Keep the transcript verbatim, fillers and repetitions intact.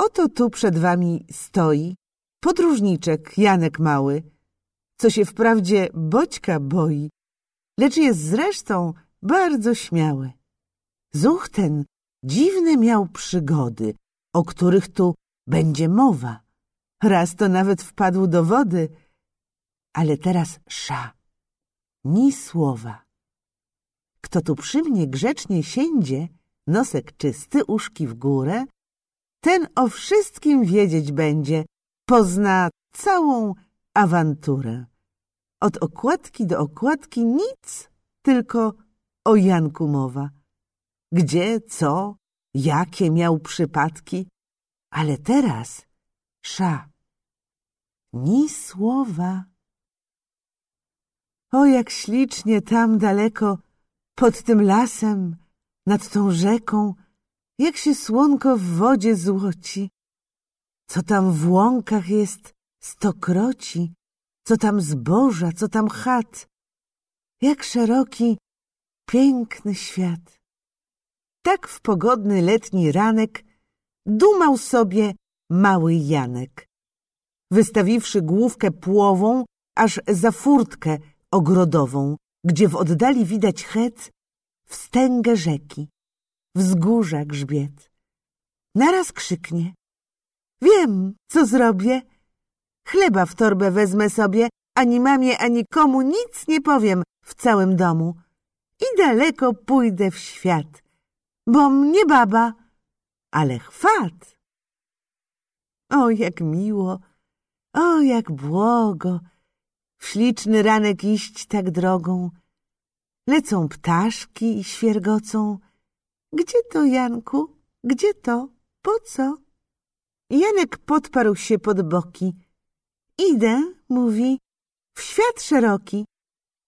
Oto tu przed wami stoi podróżniczek Janek mały, co się wprawdzie Boćka boi, lecz jest zresztą bardzo śmiały. Zuch ten dziwne miał przygody, o których tu będzie mowa. Raz to nawet wpadł do wody, ale teraz sza, ni słowa. Kto tu przy mnie grzecznie siędzie, nosek czysty, uszki w górę, ten o wszystkim wiedzieć będzie, pozna całą awanturę. Od okładki do okładki nic, tylko o Janku mowa. Gdzie, co, jakie miał przypadki, ale teraz sza, ni słowa. O, jak ślicznie tam daleko, pod tym lasem, nad tą rzeką, jak się słonko w wodzie złoci. Co tam w łąkach jest stokroci, co tam zboża, co tam chat. Jak szeroki, piękny świat. Tak w pogodny letni ranek dumał sobie mały Janek, wystawiwszy główkę płową aż za furtkę ogrodową, gdzie w oddali widać het, wstęgę rzeki, wzgórza grzbiet. Naraz krzyknie: wiem, co zrobię. Chleba w torbę wezmę sobie, ani mamie, ani komu nic nie powiem w całym domu. I daleko pójdę w świat, bo mnie baba, ale chwat. O, jak miło, o, jak błogo, w śliczny ranek iść tak drogą. Lecą ptaszki i świergocą. Gdzie to, Janku? Gdzie to? Po co? Janek podparł się pod boki. Idę, mówi, w świat szeroki.